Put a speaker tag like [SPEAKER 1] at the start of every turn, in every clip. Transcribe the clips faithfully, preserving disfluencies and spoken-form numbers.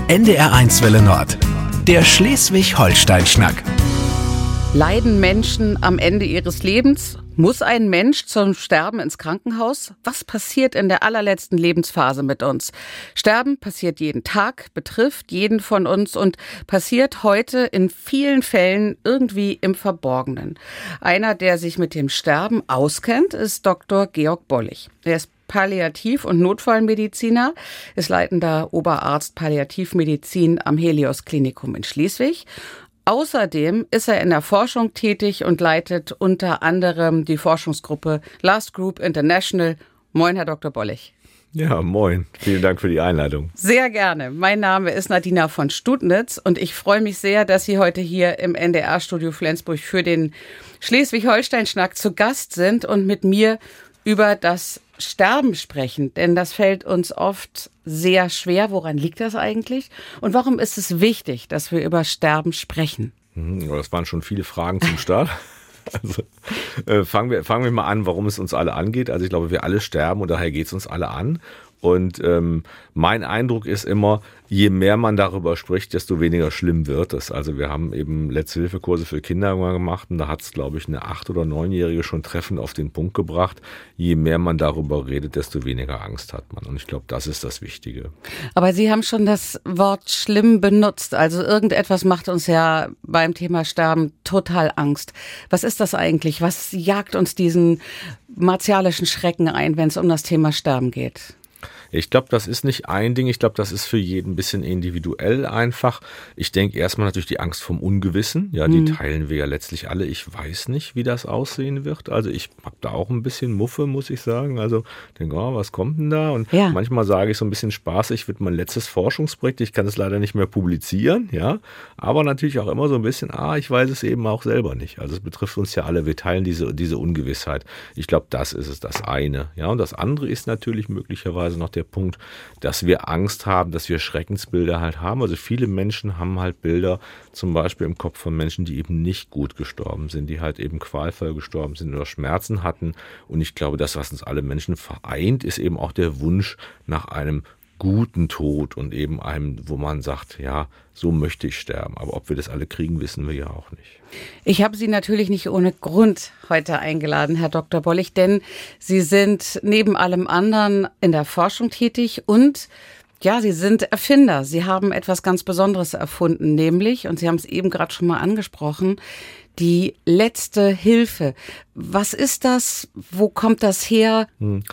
[SPEAKER 1] N D R eins Welle Nord. Der Schleswig-Holstein-Schnack.
[SPEAKER 2] Leiden Menschen am Ende ihres Lebens? Muss ein Mensch zum Sterben ins Krankenhaus? Was passiert in der allerletzten Lebensphase mit uns? Sterben passiert jeden Tag, betrifft jeden von uns und passiert heute in vielen Fällen irgendwie im Verborgenen. Einer, der sich mit dem Sterben auskennt, ist Doktor Georg Bollig. Er ist Palliativ- und Notfallmediziner, ist leitender Oberarzt Palliativmedizin am Helios Klinikum in Schleswig. Außerdem ist er in der Forschung tätig und leitet unter anderem die Forschungsgruppe Last Group International. Moin, Herr Doktor Bollig.
[SPEAKER 3] Ja, moin. Vielen Dank für die Einleitung.
[SPEAKER 2] Sehr gerne. Mein Name ist Nadina von Studnitz und ich freue mich sehr, dass Sie heute hier im N D R-Studio Flensburg für den Schleswig-Holstein-Schnack zu Gast sind und mit mir über das Sterben sprechen, denn das fällt uns oft sehr schwer. Woran liegt das eigentlich? Und warum ist es wichtig, dass wir über Sterben sprechen?
[SPEAKER 3] Das waren schon viele Fragen zum Start. Also, äh, fangen wir, fangen wir mal an, warum es uns alle angeht. Also ich glaube, wir alle sterben und daher geht es uns alle an. Und ähm, mein Eindruck ist immer, je mehr man darüber spricht, desto weniger schlimm wird es. Also wir haben eben Letzte-Hilfe-Kurse für Kinder gemacht und da hat es, glaube ich, eine acht- oder neunjährige schon treffend auf den Punkt gebracht. Je mehr man darüber redet, desto weniger Angst hat man. Und ich glaube, das ist das Wichtige.
[SPEAKER 2] Aber Sie haben schon das Wort schlimm benutzt. Also irgendetwas macht uns ja beim Thema Sterben total Angst. Was ist das eigentlich? Was jagt uns diesen martialischen Schrecken ein, wenn es um das Thema Sterben geht?
[SPEAKER 3] Ich glaube, das ist nicht ein Ding. Ich glaube, das ist für jeden ein bisschen individuell einfach. Ich denke erstmal natürlich die Angst vom Ungewissen. Ja, die mhm. teilen wir ja letztlich alle. Ich weiß nicht, wie das aussehen wird. Also ich habe da auch ein bisschen Muffe, muss ich sagen. Also denke, oh, was kommt denn da? Und ja. manchmal sage ich so ein bisschen spaßig, wird mein letztes Forschungsprojekt. Ich kann es leider nicht mehr publizieren. Ja, aber natürlich auch immer so ein bisschen, ah, ich weiß es eben auch selber nicht. Also es betrifft uns ja alle. Wir teilen diese, diese Ungewissheit. Ich glaube, das ist es, das eine. Ja, und das andere ist natürlich möglicherweise noch der Der Punkt, dass wir Angst haben, dass wir Schreckensbilder halt haben. Also viele Menschen haben halt Bilder zum Beispiel im Kopf von Menschen, die eben nicht gut gestorben sind, die halt eben qualvoll gestorben sind oder Schmerzen hatten. Und ich glaube, das, was uns alle Menschen vereint, ist eben auch der Wunsch nach einem guten Tod und eben einem, wo man sagt, ja, so möchte ich sterben. Aber ob wir das alle kriegen, wissen wir ja auch nicht.
[SPEAKER 2] Ich habe Sie natürlich nicht ohne Grund heute eingeladen, Herr Doktor Bollig, denn Sie sind neben allem anderen in der Forschung tätig und ja, Sie sind Erfinder. Sie haben etwas ganz Besonderes erfunden, nämlich, und Sie haben es eben gerade schon mal angesprochen, die letzte Hilfe. Was ist das? Wo kommt das her?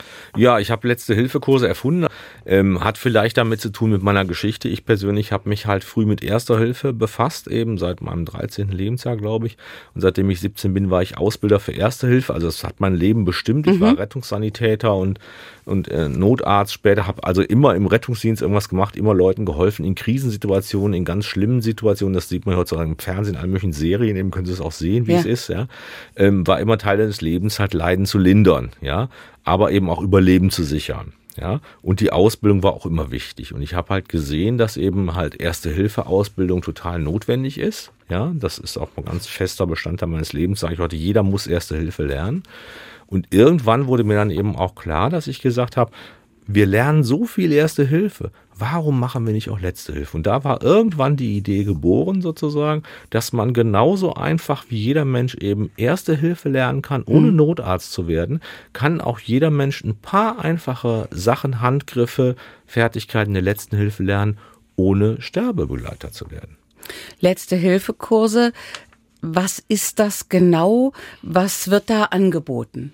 [SPEAKER 3] Ja, ich habe Letzte-Hilfe-Kurse erfunden. Ähm, hat vielleicht damit zu tun mit meiner Geschichte. Ich persönlich habe mich halt früh mit Erster Hilfe befasst, eben seit meinem dreizehnten Lebensjahr, glaube ich. Und seitdem ich siebzehn bin, war ich Ausbilder für Erste Hilfe. Also das hat mein Leben bestimmt. Ich mhm. war Rettungssanitäter und, und äh, Notarzt später. Habe also immer im Rettungsdienst irgendwas gemacht, immer Leuten geholfen in Krisensituationen, in ganz schlimmen Situationen. Das sieht man heutzutage im Fernsehen, in allen möglichen Serien. Eben können Sie es auch sehen, wie ja. es ist. Ja, ähm, war immer Teil des Lebens, halt Leiden zu lindern, ja, aber eben auch Überleben zu sichern, ja. Und die Ausbildung war auch immer wichtig. Und ich habe halt gesehen, dass eben halt Erste-Hilfe-Ausbildung total notwendig ist, ja. Das ist auch ein ganz fester Bestandteil meines Lebens. Sage ich heute, jeder muss Erste Hilfe lernen. Und irgendwann wurde mir dann eben auch klar, dass ich gesagt habe, wir lernen so viel Erste Hilfe. Warum machen wir nicht auch Letzte Hilfe? Und da war irgendwann die Idee geboren sozusagen, dass man genauso einfach wie jeder Mensch eben Erste Hilfe lernen kann, ohne Notarzt zu werden, kann auch jeder Mensch ein paar einfache Sachen, Handgriffe, Fertigkeiten der Letzten Hilfe lernen, ohne Sterbebegleiter zu werden.
[SPEAKER 2] Letzte-Hilfe-Kurse, was ist das genau? Was wird da angeboten?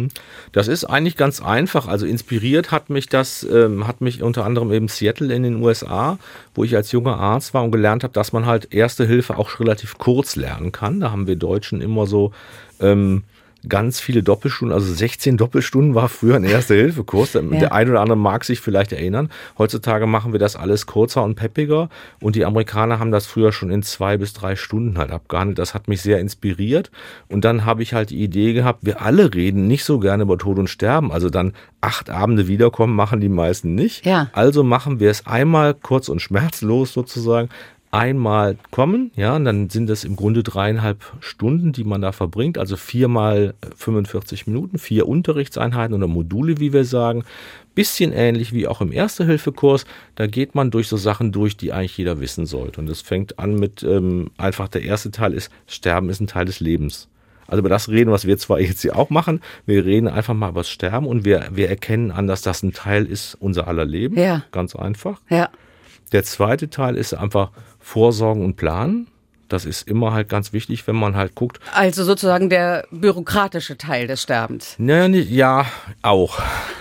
[SPEAKER 3] Das ist eigentlich ganz einfach. Also inspiriert hat mich das, ähm, hat mich unter anderem eben Seattle in den U S A, wo ich als junger Arzt war und gelernt habe, dass man halt Erste Hilfe auch relativ kurz lernen kann. Da haben wir Deutschen immer so ähm, ganz viele Doppelstunden, also sechzehn Doppelstunden war früher ein Erste-Hilfe-Kurs. Ja. Der ein oder andere mag sich vielleicht erinnern. Heutzutage machen wir das alles kurzer und peppiger und die Amerikaner haben das früher schon in zwei bis drei Stunden halt abgehandelt. Das hat mich sehr inspiriert und dann habe ich halt die Idee gehabt, wir alle reden nicht so gerne über Tod und Sterben, also dann acht Abende wiederkommen machen die meisten nicht.
[SPEAKER 2] Ja.
[SPEAKER 3] Also machen wir es einmal kurz und schmerzlos sozusagen. einmal kommen, ja, und dann sind das im Grunde dreieinhalb Stunden, die man da verbringt, also viermal fünfundvierzig Minuten, vier Unterrichtseinheiten oder Module, wie wir sagen. Bisschen ähnlich wie auch im Erste-Hilfe-Kurs. Da geht man durch so Sachen durch, die eigentlich jeder wissen sollte. Und das fängt an mit, ähm, einfach der erste Teil ist, Sterben ist ein Teil des Lebens. Also über das reden, was wir zwar jetzt hier auch machen, wir reden einfach mal über das Sterben und wir, wir erkennen an, dass das ein Teil ist unser aller Leben.
[SPEAKER 2] Ja.
[SPEAKER 3] Ganz einfach.
[SPEAKER 2] Ja.
[SPEAKER 3] Der zweite Teil ist einfach Vorsorgen und Planen. Das ist immer halt ganz wichtig, wenn man halt guckt.
[SPEAKER 2] Also sozusagen der bürokratische Teil des Sterbens.
[SPEAKER 3] Naja, nicht, ja, auch.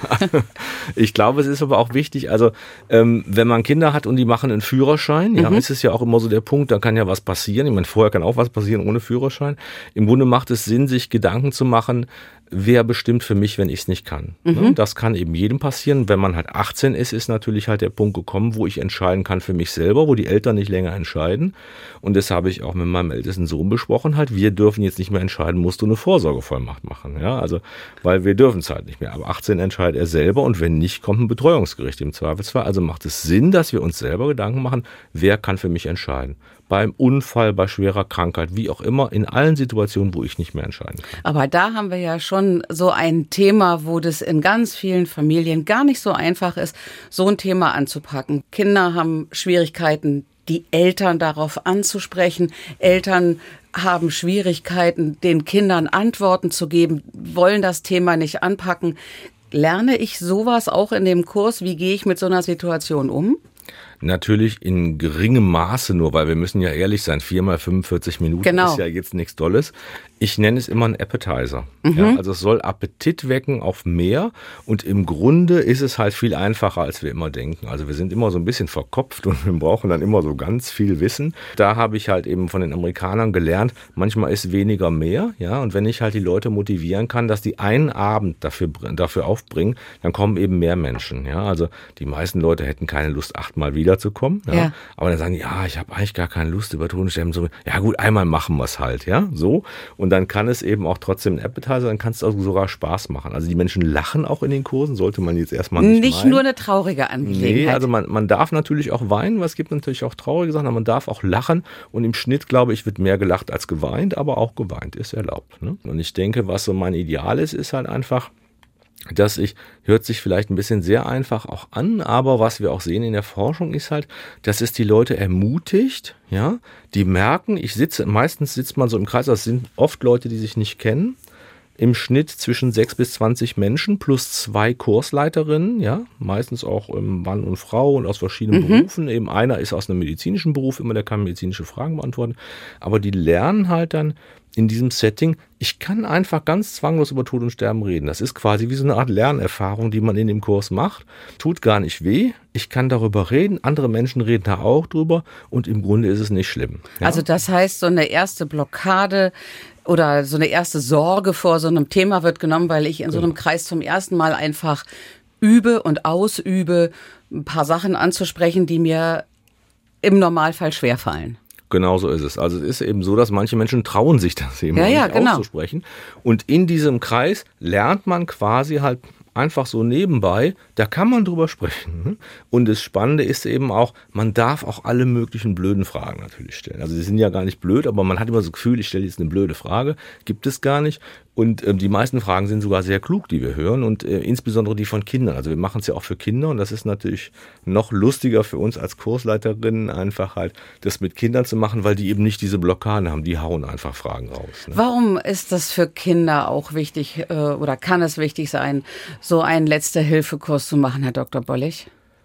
[SPEAKER 3] Ich glaube, es ist aber auch wichtig, also ähm, wenn man Kinder hat und die machen einen Führerschein, ja, mhm. ist es ja auch immer so der Punkt, da kann ja was passieren. Ich meine, vorher kann auch was passieren ohne Führerschein. Im Grunde macht es Sinn, sich Gedanken zu machen, wer bestimmt für mich, wenn ich es nicht kann. Mhm. Das kann eben jedem passieren. Wenn man halt achtzehn ist, ist natürlich halt der Punkt gekommen, wo ich entscheiden kann für mich selber, wo die Eltern nicht länger entscheiden. Und das habe ich auch mit meinem ältesten Sohn besprochen. Halt, wir dürfen jetzt nicht mehr entscheiden, musst du eine Vorsorgevollmacht machen. Ja, also, weil wir dürfen es halt nicht mehr. Ab achtzehn entscheidet er selber und wenn nicht, kommt ein Betreuungsgericht im Zweifelsfall. Also macht es Sinn, dass wir uns selber Gedanken machen, wer kann für mich entscheiden. Beim Unfall, bei schwerer Krankheit, wie auch immer, in allen Situationen, wo ich nicht mehr entscheiden kann.
[SPEAKER 2] Aber da haben wir ja schon so ein Thema, wo das in ganz vielen Familien gar nicht so einfach ist, so ein Thema anzupacken. Kinder haben Schwierigkeiten, die Eltern darauf anzusprechen. Eltern haben Schwierigkeiten, den Kindern Antworten zu geben, wollen das Thema nicht anpacken. Lerne ich sowas auch in dem Kurs? Wie gehe ich mit so einer Situation um?
[SPEAKER 3] Natürlich in geringem Maße nur, weil wir müssen ja ehrlich sein, viermal fünfundvierzig Minuten
[SPEAKER 2] genau.
[SPEAKER 3] ist ja jetzt nichts Dolles. Ich nenne es immer einen Appetizer. Mhm. Ja, also es soll Appetit wecken auf mehr und im Grunde ist es halt viel einfacher, als wir immer denken. Also wir sind immer so ein bisschen verkopft und wir brauchen dann immer so ganz viel Wissen. Da habe ich halt eben von den Amerikanern gelernt, manchmal ist weniger mehr. Ja, und wenn ich halt die Leute motivieren kann, dass die einen Abend dafür, dafür aufbringen, dann kommen eben mehr Menschen. Ja, also die meisten Leute hätten keine Lust, achtmal wiederzukommen. Ja, ja. Aber dann sagen die, ja, ich habe eigentlich gar keine Lust über Tod und Sterben. So, ja gut, einmal machen wir es halt. Ja, so. Und dann kann es eben auch trotzdem ein Appetizer, dann kann es auch sogar Spaß machen. Also die Menschen lachen auch in den Kursen, sollte man jetzt erstmal nicht
[SPEAKER 2] Nicht
[SPEAKER 3] meinen.
[SPEAKER 2] nur eine traurige Angelegenheit.
[SPEAKER 3] Nee, also man, man darf natürlich auch weinen, weil es gibt natürlich auch traurige Sachen, aber man darf auch lachen. Und im Schnitt, glaube ich, wird mehr gelacht als geweint, aber auch geweint ist erlaubt. Ne? Und ich denke, was so mein Ideal ist, ist halt einfach, dass ich, hört sich vielleicht ein bisschen sehr einfach auch an, aber was wir auch sehen in der Forschung ist halt, dass es die Leute ermutigt, ja, die merken, ich sitze, meistens sitzt man so im Kreis, das sind oft Leute, die sich nicht kennen, im Schnitt zwischen sechs bis zwanzig Menschen plus zwei Kursleiterinnen, ja, meistens auch ähm, Mann und Frau und aus verschiedenen mhm. Berufen, eben einer ist aus einem medizinischen Beruf, immer der kann medizinische Fragen beantworten, aber die lernen halt dann in diesem Setting, ich kann einfach ganz zwanglos über Tod und Sterben reden. Das ist quasi wie so eine Art Lernerfahrung, die man in dem Kurs macht. Tut gar nicht weh. Ich kann darüber reden. Andere Menschen reden da auch drüber. Und im Grunde ist es nicht schlimm. Ja?
[SPEAKER 2] Also das heißt, so eine erste Blockade oder so eine erste Sorge vor so einem Thema wird genommen, weil ich in so einem Kreis zum ersten Mal einfach übe und ausübe, ein paar Sachen anzusprechen, die mir im Normalfall schwerfallen.
[SPEAKER 3] Genau so ist es. Also es ist eben so, dass manche Menschen trauen sich das eben
[SPEAKER 2] ja,
[SPEAKER 3] nicht
[SPEAKER 2] ja, genau.
[SPEAKER 3] auszusprechen. Und in diesem Kreis lernt man quasi halt einfach so nebenbei, da kann man drüber sprechen. Und das Spannende ist eben auch, man darf auch alle möglichen blöden Fragen natürlich stellen. Also die sind ja gar nicht blöd, aber man hat immer so das Gefühl, ich stelle jetzt eine blöde Frage. Gibt es gar nicht. Und äh, die meisten Fragen sind sogar sehr klug, die wir hören und äh, insbesondere die von Kindern. Also wir machen es ja auch für Kinder und das ist natürlich noch lustiger für uns als Kursleiterinnen, einfach halt das mit Kindern zu machen, weil die eben nicht diese Blockaden haben. Die hauen einfach Fragen raus. Ne?
[SPEAKER 2] Warum ist das für Kinder auch wichtig äh, oder kann es wichtig sein, so einen Letzte-Hilfe-Kurs zu machen, Herr Doktor Bollig?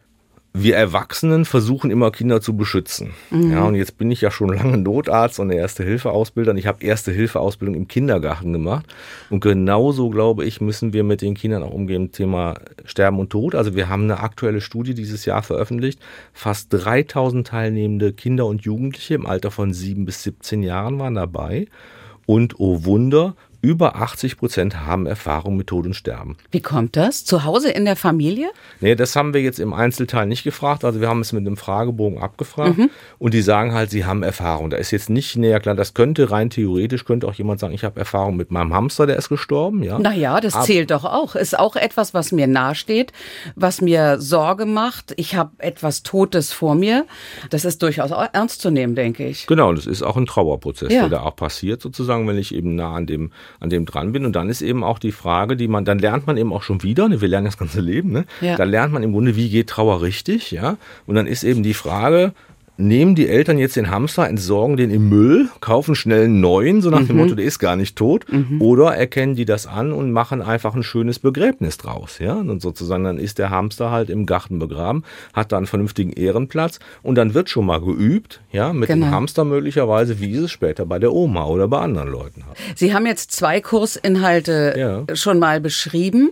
[SPEAKER 3] Wir Erwachsenen versuchen immer Kinder zu beschützen. Mhm. Ja, und jetzt bin ich ja schon lange Notarzt und Erste-Hilfe-Ausbilder. Und ich habe Erste-Hilfe-Ausbildung im Kindergarten gemacht. Und genauso, glaube ich, müssen wir mit den Kindern auch umgehen, Thema Sterben und Tod. Also wir haben eine aktuelle Studie dieses Jahr veröffentlicht. Fast dreitausend teilnehmende Kinder und Jugendliche im Alter von sieben bis siebzehn Jahren waren dabei. Und oh Wunder, über achtzig Prozent haben Erfahrung mit Tod und Sterben.
[SPEAKER 2] Wie kommt das? Zu Hause in der Familie?
[SPEAKER 3] Nee, das haben wir jetzt im Einzelteil nicht gefragt. Also wir haben es mit einem Fragebogen abgefragt mhm. und die sagen halt, sie haben Erfahrung. Da ist jetzt nicht näher klar, das könnte rein theoretisch, könnte auch jemand sagen, ich habe Erfahrung mit meinem Hamster, der ist gestorben. Ja.
[SPEAKER 2] Naja, das Ab- zählt doch auch. Ist auch etwas, was mir nahesteht, was mir Sorge macht. Ich habe etwas Totes vor mir. Das ist durchaus auch ernst zu nehmen, denke ich.
[SPEAKER 3] Genau, das ist auch ein Trauerprozess,
[SPEAKER 2] ja.
[SPEAKER 3] der da auch passiert sozusagen, wenn ich eben nah an dem, an dem dran bin. Und dann ist eben auch die Frage, die man, dann lernt man eben auch schon wieder, ne, wir lernen das ganze Leben, ne?
[SPEAKER 2] Ja.
[SPEAKER 3] Dann lernt man im Grunde, wie geht Trauer richtig, ja? Und dann ist eben die Frage, nehmen die Eltern jetzt den Hamster, entsorgen den im Müll, kaufen schnell einen neuen, so nach mhm. dem Motto, der ist gar nicht tot, mhm. oder erkennen die das an und machen einfach ein schönes Begräbnis draus, ja? Und sozusagen, dann ist der Hamster halt im Garten begraben, hat da einen vernünftigen Ehrenplatz und dann wird schon mal geübt, ja, mit genau. dem Hamster möglicherweise, wie sie es später bei der Oma oder bei anderen Leuten haben.
[SPEAKER 2] Sie haben jetzt zwei Kursinhalte ja. schon mal beschrieben.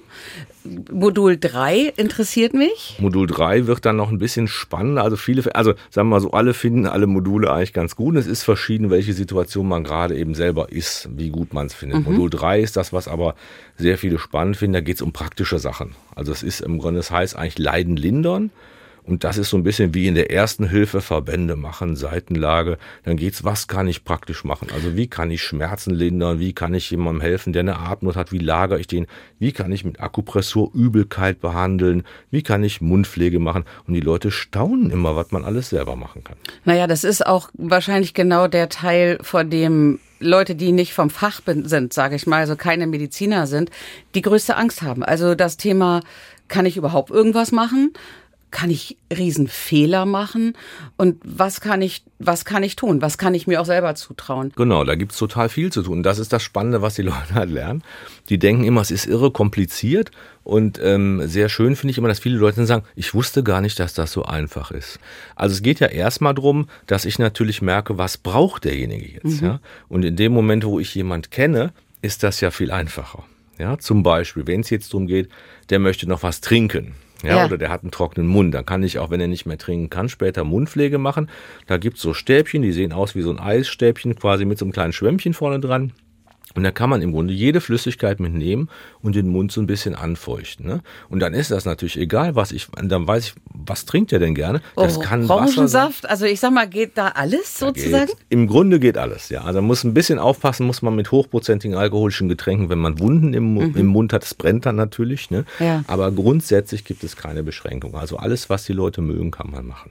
[SPEAKER 2] Modul drei interessiert mich.
[SPEAKER 3] Modul drei wird dann noch ein bisschen spannender. Also viele, also sagen wir mal so, alle finden alle Module eigentlich ganz gut. Es ist verschieden, welche Situation man gerade eben selber ist, wie gut man es findet. Mhm. Modul drei ist das, was aber sehr viele spannend finden. Da geht es um praktische Sachen. Also es ist im Grunde, das heißt eigentlich Leiden lindern. Und das ist so ein bisschen wie in der ersten Hilfe, Verbände machen, Seitenlage. Dann geht's, was kann ich praktisch machen? Also wie kann ich Schmerzen lindern? Wie kann ich jemandem helfen, der eine Atemnot hat? Wie lagere ich den? Wie kann ich mit Akupressur Übelkeit behandeln? Wie kann ich Mundpflege machen? Und die Leute staunen immer, was man alles selber machen kann.
[SPEAKER 2] Naja, das ist auch wahrscheinlich genau der Teil, vor dem Leute, die nicht vom Fach sind, sage ich mal, also keine Mediziner sind, die größte Angst haben. Also das Thema, kann ich überhaupt irgendwas machen? Kann ich Riesenfehler machen? Und was kann ich, was kann ich tun? Was kann ich mir auch selber zutrauen?
[SPEAKER 3] Genau, da gibt's total viel zu tun. Das ist das Spannende, was die Leute halt lernen. Die denken immer, es ist irre kompliziert. Und ähm, sehr schön finde ich immer, dass viele Leute sagen, ich wusste gar nicht, dass das so einfach ist. Also es geht ja erstmal drum, dass ich natürlich merke, was braucht derjenige jetzt. Mhm. Ja? Und in dem Moment, wo ich jemand kenne, ist das ja viel einfacher. Ja? Zum Beispiel, wenn es jetzt darum geht, der möchte noch was trinken. Ja, ja, oder der hat einen trockenen Mund. Dann kann ich auch, wenn er nicht mehr trinken kann, später Mundpflege machen. Da gibt's so Stäbchen, die sehen aus wie so ein Eisstäbchen, quasi mit so einem kleinen Schwämmchen vorne dran. Und da kann man im Grunde jede Flüssigkeit mitnehmen und den Mund so ein bisschen anfeuchten. Ne? Und dann ist das natürlich egal, was ich, dann weiß ich, was trinkt er denn gerne? Das
[SPEAKER 2] oh,
[SPEAKER 3] kann Wasser sein.
[SPEAKER 2] Also ich sag mal, geht da alles
[SPEAKER 3] da
[SPEAKER 2] sozusagen?
[SPEAKER 3] Geht, Im Grunde geht alles, ja. Also man muss ein bisschen aufpassen, muss man mit hochprozentigen alkoholischen Getränken, wenn man Wunden im, mhm. im Mund hat, das brennt dann natürlich. Ne?
[SPEAKER 2] Ja.
[SPEAKER 3] Aber grundsätzlich gibt es keine Beschränkung. Also alles, was die Leute mögen, kann man machen.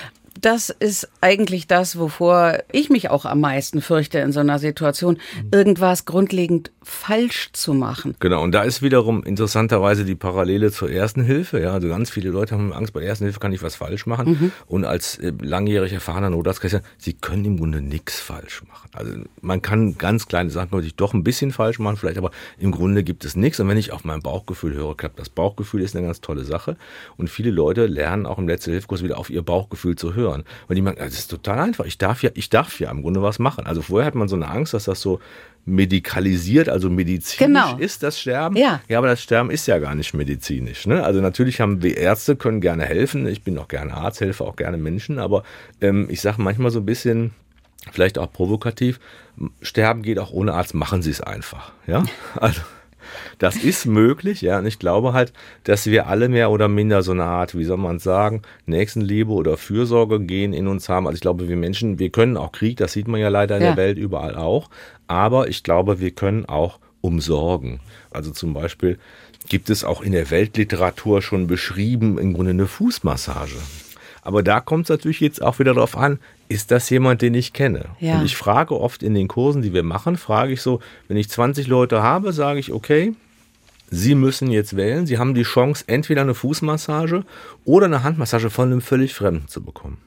[SPEAKER 2] Das ist eigentlich das, wovor ich mich auch am meisten fürchte in so einer Situation, irgendwas grundlegend falsch zu machen.
[SPEAKER 3] Genau, und da ist wiederum interessanterweise die Parallele zur Ersten Hilfe. Ja, also ganz viele Leute haben Angst, bei der Ersten Hilfe kann ich was falsch machen. Mhm. Und als äh, langjährig erfahrener Notarzt kann ich sagen, sie können im Grunde nichts falsch machen. Also man kann ganz kleine Sachen natürlich doch ein bisschen falsch machen, vielleicht, aber im Grunde gibt es nichts. Und wenn ich auf mein Bauchgefühl höre, klappt das. Bauchgefühl ist eine ganz tolle Sache. Und viele Leute lernen auch im Letzte-Hilfe-Kurs wieder auf ihr Bauchgefühl zu hören. Weil die merken, das ist total einfach. Ich darf ja, ich darf ja im Grunde was machen. Also vorher hat man so eine Angst, dass das so medikalisiert, also medizinisch
[SPEAKER 2] genau.
[SPEAKER 3] ist, das Sterben.
[SPEAKER 2] Ja.
[SPEAKER 3] ja, aber das Sterben ist ja gar nicht medizinisch. Ne? Also natürlich haben wir Ärzte, können gerne helfen. Ich bin auch gerne Arzt, helfe auch gerne Menschen. Aber ähm, ich sage manchmal so ein bisschen, vielleicht auch provokativ, Sterben geht auch ohne Arzt, machen Sie es einfach. Ja, also das ist möglich, ja, und ich glaube halt, dass wir alle mehr oder minder so eine Art, wie soll man sagen, Nächstenliebe oder Fürsorge gehen in uns haben. Also ich glaube, wir Menschen, wir können auch Krieg, das sieht man ja leider in ja. der Welt überall auch, aber ich glaube, wir können auch umsorgen. Also zum Beispiel gibt es auch in der Weltliteratur schon beschrieben, im Grunde eine Fußmassage. Aber da kommt es natürlich jetzt auch wieder darauf an, ist das jemand, den ich kenne?
[SPEAKER 2] Ja.
[SPEAKER 3] Und ich frage oft in den Kursen, die wir machen, frage ich so, wenn ich zwanzig Leute habe, sage ich, okay, Sie müssen jetzt wählen. Sie haben die Chance, entweder eine Fußmassage oder eine Handmassage von einem völlig Fremden zu bekommen.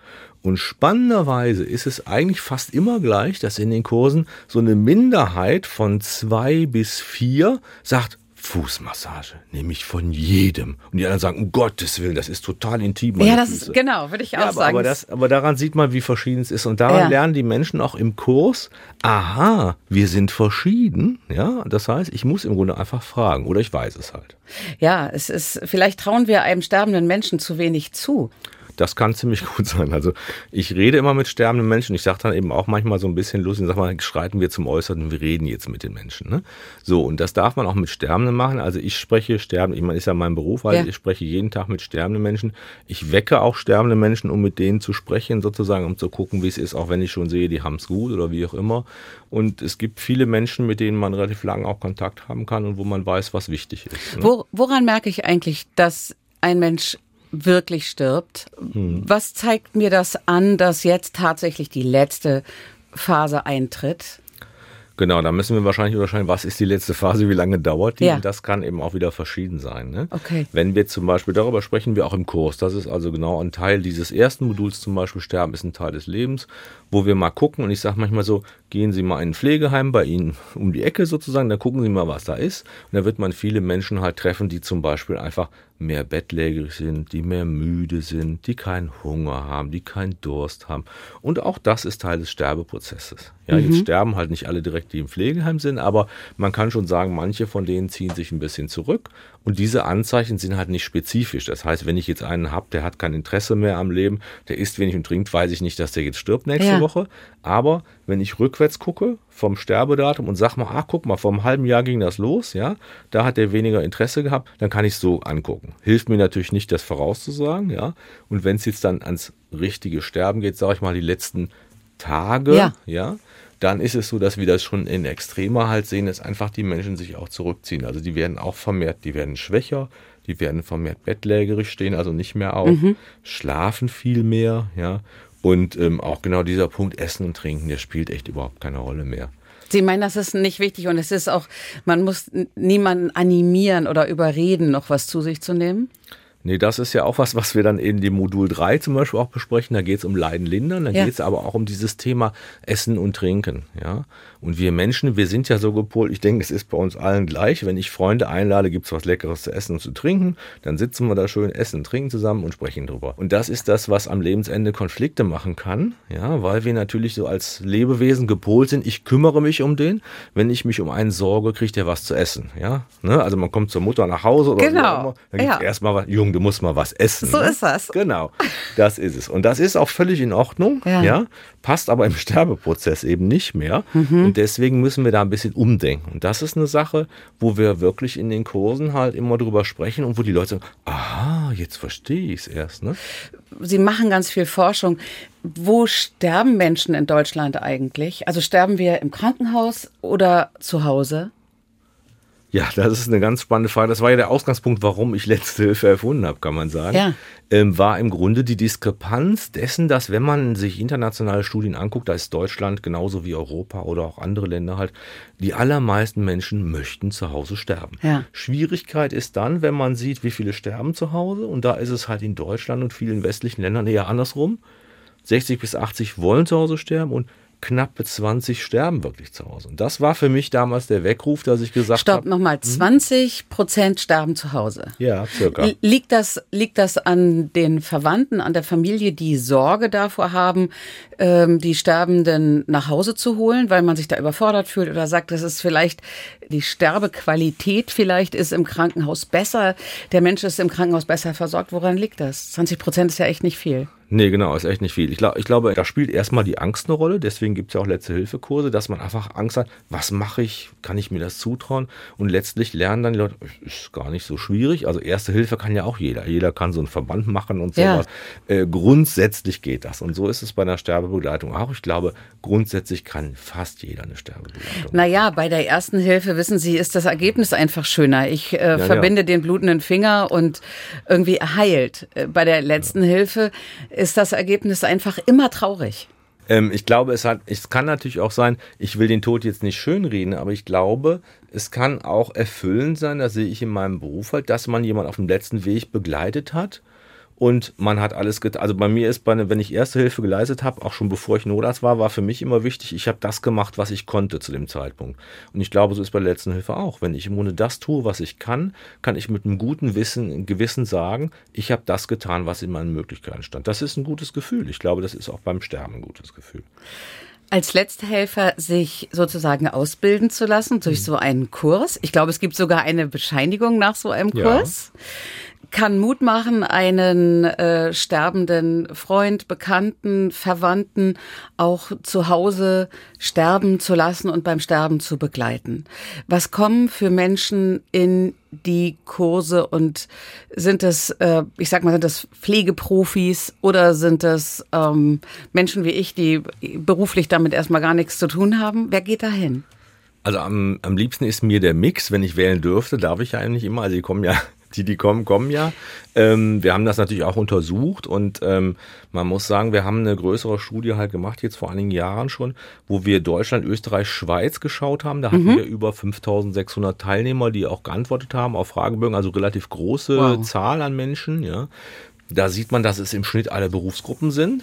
[SPEAKER 3] Und spannenderweise ist es eigentlich fast immer gleich, dass in den Kursen so eine Minderheit von zwei bis vier sagt, Fußmassage, nämlich von jedem. Und die anderen sagen, um Gottes Willen, das ist total intim.
[SPEAKER 2] Ja, das ist, genau, würde ich
[SPEAKER 3] ja,
[SPEAKER 2] auch
[SPEAKER 3] aber,
[SPEAKER 2] sagen.
[SPEAKER 3] Aber, das, aber daran sieht man, wie verschieden es ist. Und daran ja. lernen die Menschen auch im Kurs, aha, wir sind verschieden. Ja, das heißt, ich muss im Grunde einfach fragen oder ich weiß es halt.
[SPEAKER 2] Ja, es ist, vielleicht trauen wir einem sterbenden Menschen zu wenig zu.
[SPEAKER 3] Das kann ziemlich gut sein. Also ich rede immer mit sterbenden Menschen. Ich sage dann eben auch manchmal so ein bisschen lustig, sag mal, schreiten wir zum Äußeren, wir reden jetzt mit den Menschen. Ne? So, und das darf man auch mit Sterbenden machen. Also ich spreche Sterbende, ich meine, ist ja mein Beruf, also ja. ich spreche jeden Tag mit sterbenden Menschen. Ich wecke auch sterbende Menschen, um mit denen zu sprechen, sozusagen, um zu gucken, wie es ist, auch wenn ich schon sehe, die haben es gut oder wie auch immer. Und es gibt viele Menschen, mit denen man relativ lange auch Kontakt haben kann und wo man weiß, was wichtig ist. Ne?
[SPEAKER 2] Wo, woran merke ich eigentlich, dass ein Mensch wirklich stirbt? Hm. Was zeigt mir das an, dass jetzt tatsächlich die letzte Phase eintritt?
[SPEAKER 3] Genau, da müssen wir wahrscheinlich unterscheiden, was ist die letzte Phase, wie lange dauert die?
[SPEAKER 2] Ja.
[SPEAKER 3] Und das kann eben auch wieder verschieden sein. Ne?
[SPEAKER 2] Okay.
[SPEAKER 3] Wenn wir zum Beispiel, darüber sprechen wir auch im Kurs, das ist also genau ein Teil dieses ersten Moduls zum Beispiel, Sterben ist ein Teil des Lebens, wo wir mal gucken, und ich sage manchmal so, gehen Sie mal in ein Pflegeheim bei Ihnen um die Ecke sozusagen, dann gucken Sie mal, was da ist. Und da wird man viele Menschen halt treffen, die zum Beispiel einfach mehr bettlägerig sind, die mehr müde sind, die keinen Hunger haben, die keinen Durst haben. Und auch das ist Teil des Sterbeprozesses. Ja, mhm. Jetzt sterben halt nicht alle direkt, die im Pflegeheim sind, aber man kann schon sagen, manche von denen ziehen sich ein bisschen zurück. Und diese Anzeichen sind halt nicht spezifisch. Das heißt, wenn ich jetzt einen habe, der hat kein Interesse mehr am Leben, der isst wenig und trinkt, weiß ich nicht, dass der jetzt stirbt nächste ja. Woche. Aber wenn ich rückwärts gucke vom Sterbedatum und sag mal, ach guck mal, vor einem halben Jahr ging das los, ja, da hat der weniger Interesse gehabt, dann kann ich es so angucken. Hilft mir natürlich nicht, das vorauszusagen, ja. Und wenn es jetzt dann ans richtige Sterben geht, sage ich mal, die letzten Tage, ja, ja dann ist es so, dass wir das schon in Extremer halt sehen, dass einfach die Menschen sich auch zurückziehen. Also die werden auch vermehrt, die werden schwächer, die werden vermehrt bettlägerig, stehen also nicht mehr auf, mhm. schlafen viel mehr, ja. Und ähm, auch genau dieser Punkt Essen und Trinken, der spielt echt überhaupt keine Rolle mehr.
[SPEAKER 2] Sie meinen, das ist nicht wichtig und es ist auch, man muss niemanden animieren oder überreden, noch was zu sich zu nehmen?
[SPEAKER 3] Nee, das ist ja auch was, was wir dann in dem Modul drei zum Beispiel auch besprechen. Da geht es um Leiden lindern, da ja. geht es aber auch um dieses Thema Essen und Trinken. Ja? Und wir Menschen, wir sind ja so gepolt, ich denke, es ist bei uns allen gleich. Wenn ich Freunde einlade, gibt es was Leckeres zu essen und zu trinken, dann sitzen wir da schön, essen und trinken zusammen und sprechen drüber. Und das ist das, was am Lebensende Konflikte machen kann, ja, weil wir natürlich so als Lebewesen gepolt sind. Ich kümmere mich um den. Wenn ich mich um einen sorge, kriegt er was zu essen. Ja? Ne? Also man kommt zur Mutter nach Hause oder
[SPEAKER 2] genau.
[SPEAKER 3] so immer, dann gibt es ja. erstmal was, Junge, du musst mal was essen.
[SPEAKER 2] So
[SPEAKER 3] ne?
[SPEAKER 2] ist das.
[SPEAKER 3] Genau, das ist es. Und das ist auch völlig in Ordnung, ja, ja passt aber im Sterbeprozess eben nicht mehr. Mhm. Und deswegen müssen wir da ein bisschen umdenken. Und das ist eine Sache, wo wir wirklich in den Kursen halt immer drüber sprechen und wo die Leute sagen, aha, jetzt verstehe ich es erst. Ne?
[SPEAKER 2] Sie machen ganz viel Forschung. Wo sterben Menschen in Deutschland eigentlich? Also sterben wir im Krankenhaus oder zu Hause?
[SPEAKER 3] Ja, das ist eine ganz spannende Frage. Das war ja der Ausgangspunkt, warum ich Letzte Hilfe erfunden habe, kann man sagen.
[SPEAKER 2] Ja.
[SPEAKER 3] Ähm, war im Grunde die Diskrepanz dessen, dass wenn man sich internationale Studien anguckt, da ist Deutschland genauso wie Europa oder auch andere Länder halt, die allermeisten Menschen möchten zu Hause sterben.
[SPEAKER 2] Ja.
[SPEAKER 3] Schwierigkeit ist dann, wenn man sieht, wie viele sterben zu Hause. Und da ist es halt in Deutschland und vielen westlichen Ländern eher andersrum. sechzig bis achtzig wollen zu Hause sterben und knappe zwanzig sterben wirklich zu Hause. Und das war für mich damals der Weckruf, dass ich gesagt habe...
[SPEAKER 2] Stopp, nochmal, zwanzig Prozent sterben zu Hause.
[SPEAKER 3] Ja, circa.
[SPEAKER 2] Liegt das, liegt das an den Verwandten, an der Familie, die Sorge davor haben, ähm, die Sterbenden nach Hause zu holen, weil man sich da überfordert fühlt oder sagt, das ist vielleicht, die Sterbequalität vielleicht ist im Krankenhaus besser, der Mensch ist im Krankenhaus besser versorgt. Woran liegt das? zwanzig Prozent ist ja echt nicht viel.
[SPEAKER 3] Nee, genau, ist echt nicht viel. Ich, glaub, ich glaube, da spielt erstmal die Angst eine Rolle. Deswegen gibt es ja auch Letzte-Hilfe-Kurse, dass man einfach Angst hat, was mache ich, kann ich mir das zutrauen? Und letztlich lernen dann die Leute, ist gar nicht so schwierig. Also Erste Hilfe kann ja auch jeder. Jeder kann so einen Verband machen und sowas. Ja. Äh, grundsätzlich geht das. Und so ist es bei einer Sterbebegleitung auch. Ich glaube, grundsätzlich kann fast jeder eine Sterbebegleitung.
[SPEAKER 2] Naja, bei der Ersten Hilfe, wissen Sie, ist das Ergebnis einfach schöner. Ich äh, ja, verbinde ja. den blutenden Finger und irgendwie heilt. Bei der letzten ja. Hilfe ist das Ergebnis einfach immer traurig.
[SPEAKER 3] Ähm, ich glaube, es hat, es kann natürlich auch sein, ich will den Tod jetzt nicht schönreden, aber ich glaube, es kann auch erfüllend sein, das sehe ich in meinem Beruf halt, dass man jemanden auf dem letzten Weg begleitet hat. Und man hat alles getan. Also bei mir ist, bei, wenn ich Erste Hilfe geleistet habe, auch schon bevor ich Notarzt war, war für mich immer wichtig, ich habe das gemacht, was ich konnte zu dem Zeitpunkt. Und ich glaube, so ist bei der Letzten Hilfe auch. Wenn ich im Grunde das tue, was ich kann, kann ich mit einem guten Wissen, Gewissen sagen, ich habe das getan, was in meinen Möglichkeiten stand. Das ist ein gutes Gefühl. Ich glaube, das ist auch beim Sterben ein gutes Gefühl.
[SPEAKER 2] Als Letztehelfer sich sozusagen ausbilden zu lassen durch so einen Kurs. Ich glaube, es gibt sogar eine Bescheinigung nach so einem Kurs. Ja. kann Mut machen, einen äh, sterbenden Freund, Bekannten, Verwandten auch zu Hause sterben zu lassen und beim Sterben zu begleiten. Was kommen für Menschen in die Kurse und sind es, äh, ich sag mal, sind das Pflegeprofis oder sind es ähm, Menschen wie ich, die beruflich damit erstmal gar nichts zu tun haben? Wer geht da hin?
[SPEAKER 3] Also am, am liebsten ist mir der Mix, wenn ich wählen dürfte, darf ich ja eigentlich immer, also die kommen ja, die, die kommen, kommen ja. Ähm, wir haben das natürlich auch untersucht und ähm, man muss sagen, wir haben eine größere Studie halt gemacht, jetzt vor einigen Jahren schon, wo wir Deutschland, Österreich, Schweiz geschaut haben. Da hatten mhm. wir über fünftausendsechshundert Teilnehmer, die auch geantwortet haben auf Fragebögen, also relativ große wow. Zahl an Menschen. Ja. Da sieht man, dass es im Schnitt alle Berufsgruppen sind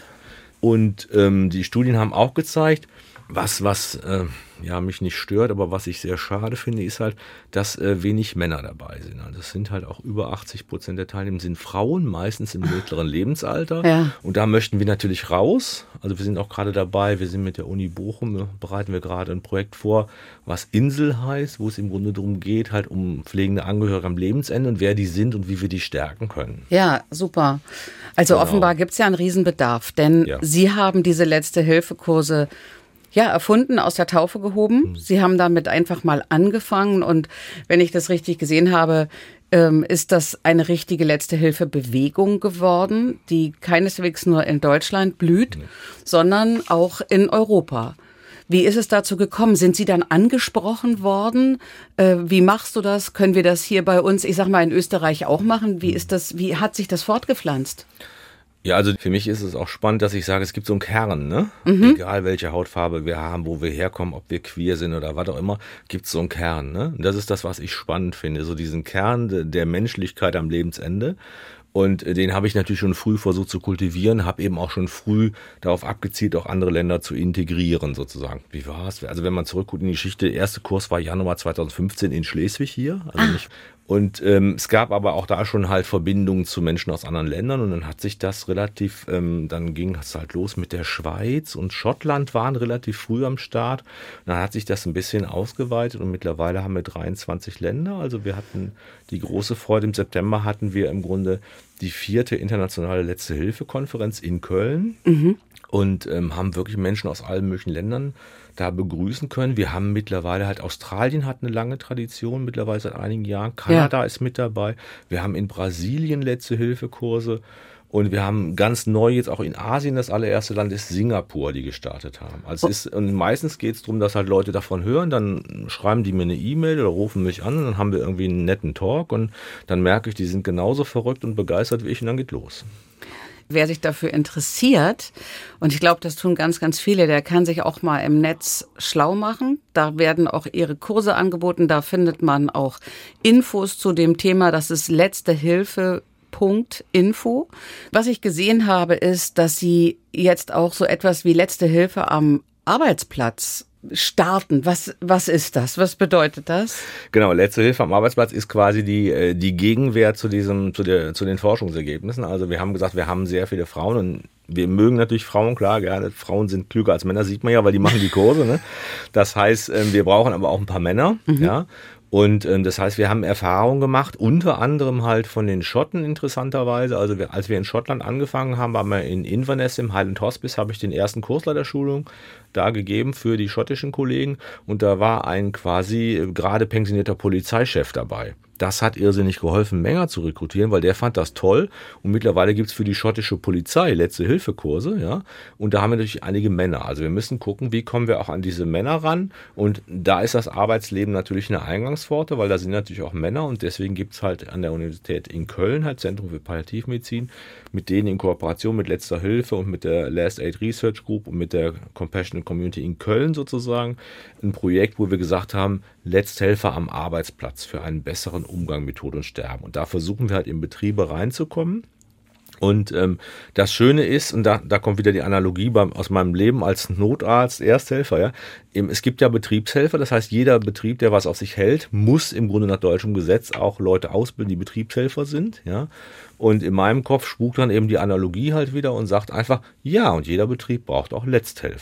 [SPEAKER 3] und ähm, die Studien haben auch gezeigt, was, was äh, ja, mich nicht stört, aber was ich sehr schade finde, ist halt, dass äh, wenig Männer dabei sind. Also es sind halt auch über achtzig Prozent der Teilnehmer sind Frauen, meistens im mittleren Lebensalter. Ja. Und da möchten wir natürlich raus. Also wir sind auch gerade dabei, wir sind mit der Uni Bochum, bereiten wir gerade ein Projekt vor, was Insel heißt, wo es im Grunde darum geht, halt um pflegende Angehörige am Lebensende und wer die sind und wie wir die stärken können.
[SPEAKER 2] Ja, super. Also genau. Offenbar gibt es ja einen Riesenbedarf, denn ja. Sie haben diese Letzte-Hilfe-Kurse ja, erfunden, aus der Taufe gehoben. Sie haben damit einfach mal angefangen und wenn ich das richtig gesehen habe, ähm, ist das eine richtige Letzte-Hilfe-Bewegung geworden, die keineswegs nur in Deutschland blüht, nee. sondern auch in Europa. Wie ist es dazu gekommen? Sind Sie dann angesprochen worden? Äh, wie machst du das? Können wir das hier bei uns, ich sag mal, in Österreich auch machen? Wie ist das, wie hat sich das fortgepflanzt?
[SPEAKER 3] Ja, also für mich ist es auch spannend, dass ich sage, es gibt so einen Kern, ne? Mhm. Egal welche Hautfarbe wir haben, wo wir herkommen, ob wir queer sind oder was auch immer, gibt es so einen Kern, ne? Und das ist das, was ich spannend finde, so diesen Kern der Menschlichkeit am Lebensende. Und den habe ich natürlich schon früh versucht zu kultivieren, habe eben auch schon früh darauf abgezielt, auch andere Länder zu integrieren sozusagen. Wie war es? Also wenn man zurückguckt in die Geschichte, der erste Kurs war Januar zweitausendfünfzehn in Schleswig hier, also nicht. Und ähm, es gab aber auch da schon halt Verbindungen zu Menschen aus anderen Ländern und dann hat sich das relativ, ähm, dann ging es halt los mit der Schweiz und Schottland waren relativ früh am Start. Und dann hat sich das ein bisschen ausgeweitet und mittlerweile haben wir dreiundzwanzig Länder. Also wir hatten die große Freude, im September hatten wir im Grunde die vierte internationale Letzte-Hilfe-Konferenz in Köln mhm. und ähm, haben wirklich Menschen aus allen möglichen Ländern da begrüßen können. Wir haben mittlerweile halt, Australien hat eine lange Tradition, mittlerweile seit einigen Jahren. Kanada ja. ist mit dabei. Wir haben in Brasilien Letzte-Hilfe-Kurse und wir haben ganz neu jetzt auch in Asien, das allererste Land ist Singapur, die gestartet haben. Also es ist, und meistens geht es darum, dass halt Leute davon hören, dann schreiben die mir eine E-Mail oder rufen mich an und dann haben wir irgendwie einen netten Talk und dann merke ich, die sind genauso verrückt und begeistert wie ich und dann geht los.
[SPEAKER 2] Wer sich dafür interessiert, und ich glaube, das tun ganz, ganz viele, der kann sich auch mal im Netz schlau machen. Da werden auch ihre Kurse angeboten, da findet man auch Infos zu dem Thema, das ist Letzte Hilfe Punkt info. Was ich gesehen habe, ist, dass Sie jetzt auch so etwas wie Letzte Hilfe am Arbeitsplatz starten. Was, was ist das? Was bedeutet das?
[SPEAKER 3] Genau, Letzte Hilfe am Arbeitsplatz ist quasi die, die Gegenwehr zu diesem, zu der, zu den Forschungsergebnissen. Also wir haben gesagt, wir haben sehr viele Frauen und wir mögen natürlich Frauen, klar, gerne. Frauen sind klüger als Männer, sieht man ja, weil die machen die Kurse, ne? Das heißt, wir brauchen aber auch ein paar Männer, mhm. ja. Und ähm, das heißt, wir haben Erfahrungen gemacht, unter anderem halt von den Schotten interessanterweise. Also wir, als wir in Schottland angefangen haben, waren wir in Inverness im Highland Hospice, habe ich den ersten Kursleiterschulung da gegeben für die schottischen Kollegen. Und da war ein quasi gerade pensionierter Polizeichef dabei. Das hat irrsinnig geholfen, Männer zu rekrutieren, weil der fand das toll. Und mittlerweile gibt es für die schottische Polizei Letzte-Hilfe-Kurse, ja. Und da haben wir natürlich einige Männer. Also wir müssen gucken, wie kommen wir auch an diese Männer ran. Und da ist das Arbeitsleben natürlich eine Eingangspforte, weil da sind natürlich auch Männer. Und deswegen gibt es halt an der Universität in Köln halt Zentrum für Palliativmedizin, mit denen in Kooperation mit Letzter Hilfe und mit der Last Aid Research Group und mit der Compassionate Community in Köln sozusagen ein Projekt, wo wir gesagt haben, Letzthelfer am Arbeitsplatz für einen besseren Umgang mit Tod und Sterben. Und da versuchen wir halt in Betriebe reinzukommen. Und ähm, das Schöne ist, und da, da kommt wieder die Analogie beim, aus meinem Leben als Notarzt, Ersthelfer, ja, eben, es gibt ja Betriebshelfer, das heißt, jeder Betrieb, der was auf sich hält, muss im Grunde nach deutschem Gesetz auch Leute ausbilden, die Betriebshelfer sind, ja. Und in meinem Kopf spukt dann eben die Analogie halt wieder und sagt einfach, ja, und jeder Betrieb braucht auch Letzthelfer.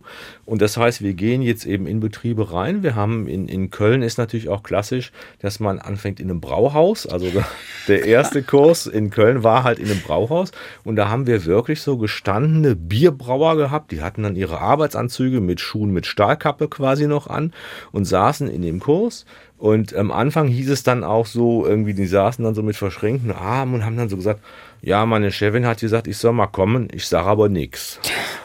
[SPEAKER 3] Und das heißt, wir gehen jetzt eben in Betriebe rein. Wir haben in, in Köln ist natürlich auch klassisch, dass man anfängt in einem Brauhaus. Also der erste Kurs in Köln war halt in einem Brauhaus. Und da haben wir wirklich so gestandene Bierbrauer gehabt. Die hatten dann ihre Arbeitsanzüge mit Schuhen mit Stahlkappe quasi noch an und saßen in dem Kurs. Und am Anfang hieß es dann auch so, irgendwie, die saßen dann so mit verschränkten Armen und haben dann so gesagt, ja, meine Chefin hat gesagt, ich soll mal kommen, ich sage aber nichts.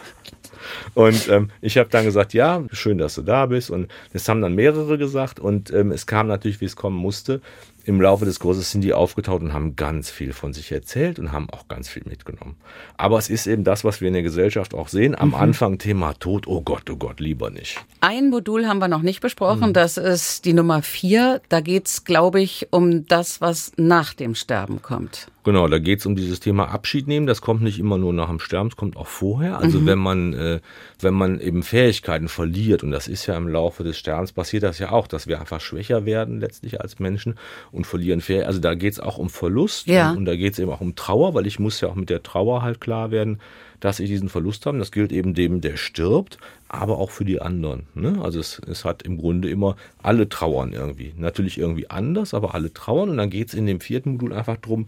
[SPEAKER 3] Und ähm, ich habe dann gesagt, ja, schön, dass du da bist. Und das haben dann mehrere gesagt. Und ähm, es kam natürlich, wie es kommen musste. Im Laufe des Kurses sind die aufgetaucht und haben ganz viel von sich erzählt und haben auch ganz viel mitgenommen. Aber es ist eben das, was wir in der Gesellschaft auch sehen. Am mhm. Anfang Thema Tod, oh Gott, oh Gott, lieber nicht.
[SPEAKER 2] Ein Modul haben wir noch nicht besprochen, mhm. das ist die Nummer vier. Da geht es, glaube ich, um das, was nach dem Sterben kommt.
[SPEAKER 3] Genau, da geht es um dieses Thema Abschied nehmen. Das kommt nicht immer nur nach dem Sterben, es kommt auch vorher. Also mhm. wenn man äh, wenn man eben Fähigkeiten verliert, und das ist ja im Laufe des Sterbens passiert das ja auch, dass wir einfach schwächer werden letztlich als Menschen und verlieren Fähigkeiten. Also da geht es auch um Verlust
[SPEAKER 2] ja.
[SPEAKER 3] und, und da geht es eben auch um Trauer, weil ich muss ja auch mit der Trauer halt klar werden, dass ich diesen Verlust habe. Das gilt eben dem, der stirbt, aber auch für die anderen. Ne? Also es, es hat im Grunde immer, alle trauern irgendwie. Natürlich irgendwie anders, aber alle trauern. Und dann geht es in dem vierten Modul einfach drum,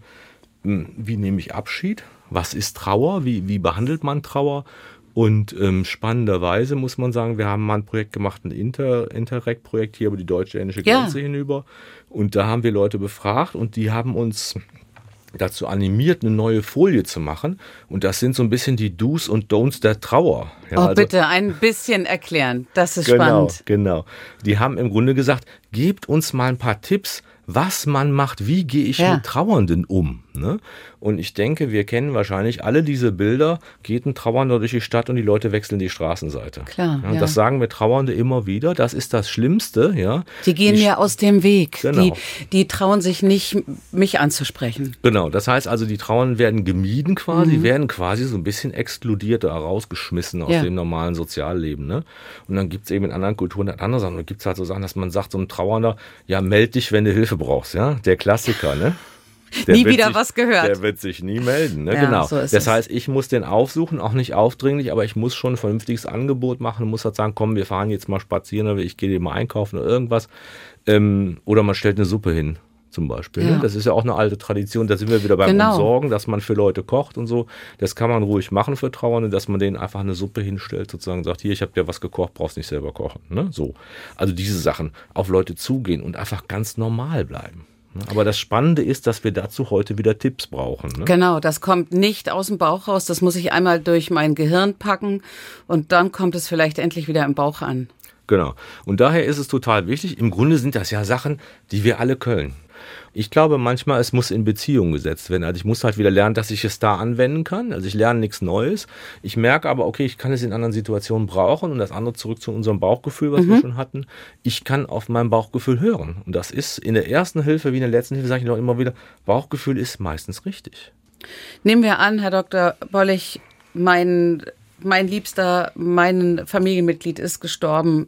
[SPEAKER 3] wie nehme ich Abschied? Was ist Trauer? Wie, wie behandelt man Trauer? Und ähm, spannenderweise muss man sagen, wir haben mal ein Projekt gemacht, ein Inter, Interreg-Projekt hier über die deutsch-dänische Grenze ja. hinüber. Und da haben wir Leute befragt und die haben uns dazu animiert, eine neue Folie zu machen. Und das sind so ein bisschen die Do's und Don'ts der Trauer. Ja,
[SPEAKER 2] oh,
[SPEAKER 3] also,
[SPEAKER 2] bitte ein bisschen erklären. Das ist
[SPEAKER 3] genau,
[SPEAKER 2] spannend.
[SPEAKER 3] Genau. Die haben im Grunde gesagt, gebt uns mal ein paar Tipps, was man macht, wie gehe ich ja. mit Trauernden um. Ne? Und ich denke, wir kennen wahrscheinlich alle diese Bilder, geht ein Trauernder durch die Stadt und die Leute wechseln die Straßenseite.
[SPEAKER 2] Klar,
[SPEAKER 3] ja,
[SPEAKER 2] ja.
[SPEAKER 3] Das sagen wir Trauernde immer wieder, das ist das Schlimmste. Ja.
[SPEAKER 2] Die gehen
[SPEAKER 3] die,
[SPEAKER 2] mir aus dem Weg,
[SPEAKER 3] genau.
[SPEAKER 2] die, die trauen sich nicht, mich anzusprechen.
[SPEAKER 3] Genau, das heißt also, die Trauernden werden gemieden quasi, mhm. werden quasi so ein bisschen exkludiert oder rausgeschmissen aus ja. dem normalen Sozialleben. Ne? Und dann gibt es eben in anderen Kulturen andere Sachen. Da gibt es halt so Sachen, dass man sagt, so ein Trauernder, ja, meld dich, wenn du Hilfe brauchst. Ja? Der Klassiker, ne? Der
[SPEAKER 2] nie wieder
[SPEAKER 3] sich,
[SPEAKER 2] was gehört.
[SPEAKER 3] Der wird sich nie melden, ne?
[SPEAKER 2] Ja,
[SPEAKER 3] Genau.
[SPEAKER 2] So ist
[SPEAKER 3] das
[SPEAKER 2] es.
[SPEAKER 3] heißt, ich muss den aufsuchen, auch nicht aufdringlich, aber ich muss schon ein vernünftiges Angebot machen, muss halt sagen, komm, wir fahren jetzt mal spazieren oder ich gehe dir mal einkaufen oder irgendwas. Ähm, oder man stellt eine Suppe hin, zum Beispiel. Ja. Ne? Das ist ja auch eine alte Tradition, da sind wir wieder beim
[SPEAKER 2] genau.
[SPEAKER 3] Umsorgen, dass man für Leute kocht und so. Das kann man ruhig machen für Trauernde, dass man denen einfach eine Suppe hinstellt, sozusagen sagt, hier, ich habe dir was gekocht, brauchst nicht selber kochen. Ne? So. Also diese Sachen, auf Leute zugehen und einfach ganz normal bleiben. Aber das Spannende ist, dass wir dazu heute wieder Tipps brauchen. Ne?
[SPEAKER 2] Genau, das kommt nicht aus dem Bauch raus, das muss ich einmal durch mein Gehirn packen und dann kommt es vielleicht endlich wieder im Bauch an.
[SPEAKER 3] Genau. Und daher ist es total wichtig, im Grunde sind das ja Sachen, die wir alle können. Ich glaube manchmal, es muss in Beziehung gesetzt werden. Also ich muss halt wieder lernen, dass ich es da anwenden kann. Also ich lerne nichts Neues. Ich merke aber, okay, ich kann es in anderen Situationen brauchen. Und das andere zurück zu unserem Bauchgefühl, was mhm. wir schon hatten. Ich kann auf mein Bauchgefühl hören. Und das ist in der ersten Hilfe wie in der letzten Hilfe, sage ich noch immer wieder, Bauchgefühl ist meistens richtig.
[SPEAKER 2] Nehmen wir an, Herr Doktor Bollig, mein, mein Liebster, mein Familienmitglied ist gestorben.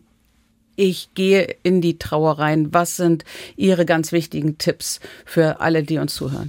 [SPEAKER 2] Ich gehe in die Trauer rein. Was sind Ihre ganz wichtigen Tipps für alle, die uns zuhören?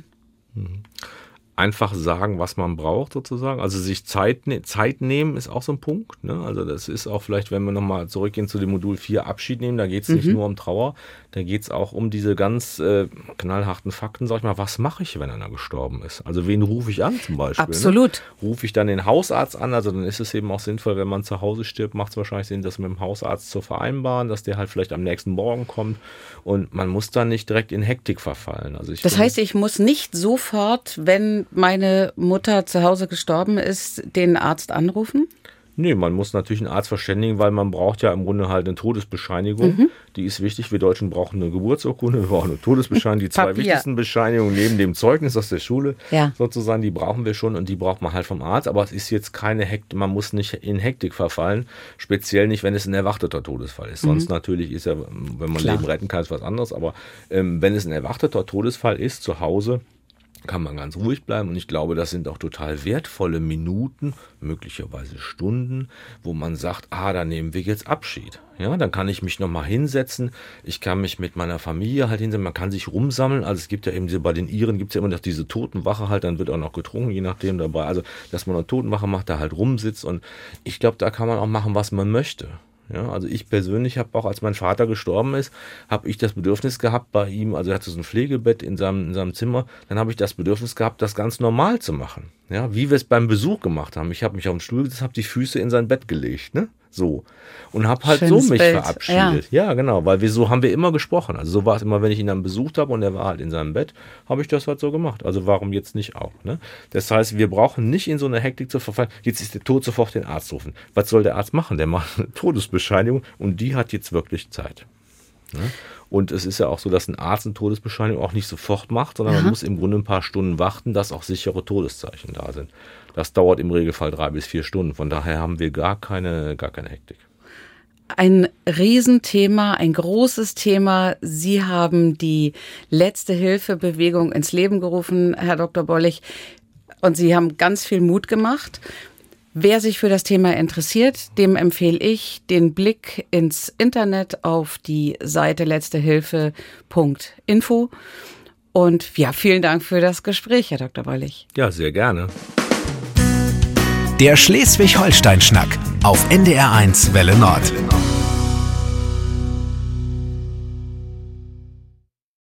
[SPEAKER 3] Einfach sagen, was man braucht sozusagen. Also sich Zeit, ne- Zeit nehmen ist auch so ein Punkt. Ne? Also das ist auch vielleicht, wenn wir nochmal zurückgehen zu dem Modul vier, Abschied nehmen, da geht es mhm. nicht nur um Trauer, da geht es auch um diese ganz äh, knallharten Fakten, sag ich mal, was mache ich, wenn einer gestorben ist? Also wen rufe ich an zum Beispiel?
[SPEAKER 2] Absolut.
[SPEAKER 3] Ne? Rufe ich dann den Hausarzt an? Also dann ist es eben auch sinnvoll, wenn man zu Hause stirbt, macht es wahrscheinlich Sinn, das mit dem Hausarzt zu vereinbaren, dass der halt vielleicht am nächsten Morgen kommt und man muss dann nicht direkt in Hektik verfallen. Also ich
[SPEAKER 2] das
[SPEAKER 3] finde,
[SPEAKER 2] heißt, ich muss nicht sofort, wenn meine Mutter zu Hause gestorben ist, den Arzt anrufen?
[SPEAKER 3] Nee, man muss natürlich einen Arzt verständigen, weil man braucht ja im Grunde halt eine Todesbescheinigung. Mhm. Die ist wichtig. Wir Deutschen brauchen eine Geburtsurkunde, wir brauchen eine Todesbescheinigung. Die zwei wichtigsten Bescheinigungen neben dem Zeugnis aus der Schule
[SPEAKER 2] ja.
[SPEAKER 3] sozusagen, die brauchen wir schon und die braucht man halt vom Arzt. Aber es ist jetzt keine Hektik, man muss nicht in Hektik verfallen. Speziell nicht, wenn es ein erwarteter Todesfall ist. Mhm. Sonst natürlich ist ja, wenn man
[SPEAKER 2] Klar.
[SPEAKER 3] Leben retten kann, ist was anderes. Aber ähm, wenn es ein erwarteter Todesfall ist zu Hause, kann man ganz ruhig bleiben und ich glaube, das sind auch total wertvolle Minuten, möglicherweise Stunden, wo man sagt, ah, da nehmen wir jetzt Abschied. Ja, dann kann ich mich nochmal hinsetzen, ich kann mich mit meiner Familie halt hinsetzen, man kann sich rumsammeln, also es gibt ja eben, bei den Iren gibt es ja immer noch diese Totenwache halt, dann wird auch noch getrunken, je nachdem dabei, also dass man eine Totenwache macht, da halt rumsitzt und ich glaube, da kann man auch machen, was man möchte. Ja, also ich persönlich habe auch, als mein Vater gestorben ist, habe ich das Bedürfnis gehabt bei ihm, also er hatte so ein Pflegebett in seinem, in seinem Zimmer, dann habe ich das Bedürfnis gehabt, das ganz normal zu machen. Ja, wie wir es beim Besuch gemacht haben. Ich habe mich auf den Stuhl gesetzt, habe die Füße in sein Bett gelegt, ne? So. Und habe halt
[SPEAKER 2] Schönes
[SPEAKER 3] so mich
[SPEAKER 2] Bild.
[SPEAKER 3] verabschiedet. Ja. ja, genau, weil wir so haben wir immer gesprochen. Also so war es immer, wenn ich ihn dann besucht habe und er war halt in seinem Bett, habe ich das halt so gemacht. Also warum jetzt nicht auch, ne? Das heißt, wir brauchen nicht in so eine Hektik zu verfallen. Jetzt ist der Tod, sofort den Arzt rufen. Was soll der Arzt machen? Der macht eine Todesbescheinigung und die hat jetzt wirklich Zeit. Ne? Und es ist ja auch so, dass ein Arzt eine Todesbescheinigung auch nicht sofort macht, sondern
[SPEAKER 2] Aha.
[SPEAKER 3] man muss im Grunde ein paar Stunden warten, dass auch sichere Todeszeichen da sind. Das dauert im Regelfall drei bis vier Stunden. Von daher haben wir gar keine, gar keine Hektik.
[SPEAKER 2] Ein Riesenthema, ein großes Thema. Sie haben die Letzte-Hilfe-Bewegung ins Leben gerufen, Herr Doktor Bollig, und Sie haben ganz viel Mut gemacht. Wer sich für das Thema interessiert, dem empfehle ich den Blick ins Internet auf die Seite letztehilfe punkt info. Und ja, vielen Dank für das Gespräch, Herr Doktor Bollig.
[SPEAKER 3] Ja, sehr gerne.
[SPEAKER 1] Der Schleswig-Holstein-Schnack auf N D R eins Welle Nord.